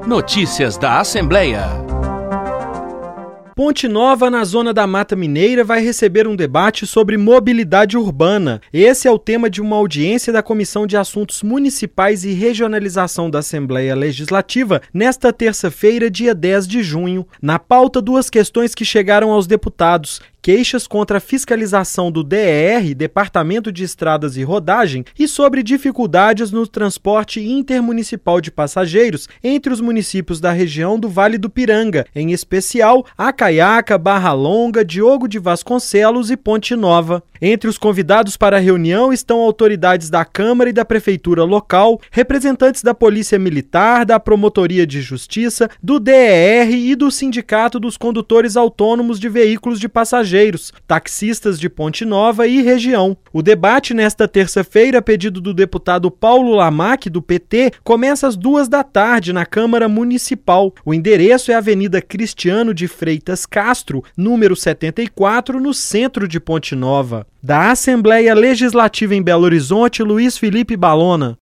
Notícias da Assembleia. Ponte Nova, na zona da Mata Mineira, vai receber um debate sobre mobilidade urbana. Esse é o tema de uma audiência da Comissão de Assuntos Municipais e Regionalização da Assembleia Legislativa nesta terça-feira, dia 10 de junho. Na pauta, duas questões que chegaram aos deputados: queixas contra a fiscalização do DER, Departamento de Estradas e Rodagem, e sobre dificuldades no transporte intermunicipal de passageiros entre os municípios da região do Vale do Piranga, em especial Acaiaca, Barra Longa, Diogo de Vasconcelos e Ponte Nova. Entre os convidados para a reunião estão autoridades da Câmara e da Prefeitura local, representantes da Polícia Militar, da Promotoria de Justiça, do DER e do Sindicato dos Condutores Autônomos de Veículos de Passageiros, taxistas de Ponte Nova e região. O debate nesta terça-feira, a pedido do deputado Paulo Lamac, do PT, começa às 14h na Câmara Municipal. O endereço é a Avenida Cristiano de Freitas Castro, número 74, no centro de Ponte Nova. Da Assembleia Legislativa em Belo Horizonte, Luiz Felipe Balona.